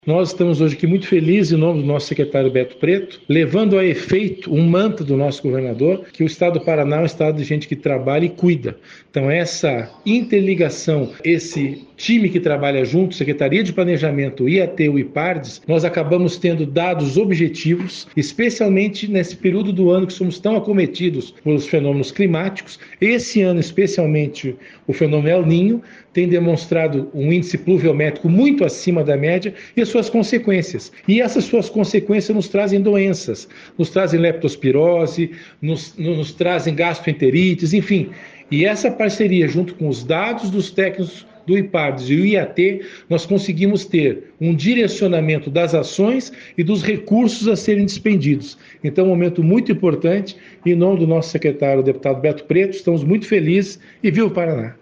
Nós estamos hoje aqui muito felizes, em nome do nosso secretário Beto Preto, levando a efeito um mantra do nosso governador, que o estado do Paraná é um estado de gente que trabalha e cuida. Então essa interligação, esse time que trabalha junto, Secretaria de Planejamento, IAT, o IPARDES, nós acabamos tendo dados objetivos, especialmente nesse período do ano que somos tão acometidos pelos fenômenos climáticos. Esse ano, especialmente, o fenômeno El Niño tem demonstrado um índice pluviométrico muito acima da média e as suas consequências. E essas suas consequências nos trazem doenças, nos trazem leptospirose, nos trazem gastroenterites, enfim. E essa parceria, junto com os dados dos técnicos do IPARDES e o IAT, nós conseguimos ter um direcionamento das ações e dos recursos a serem despendidos. Então, é um momento muito importante. Em nome do nosso secretário, o deputado Beto Preto, estamos muito felizes e viva o Paraná!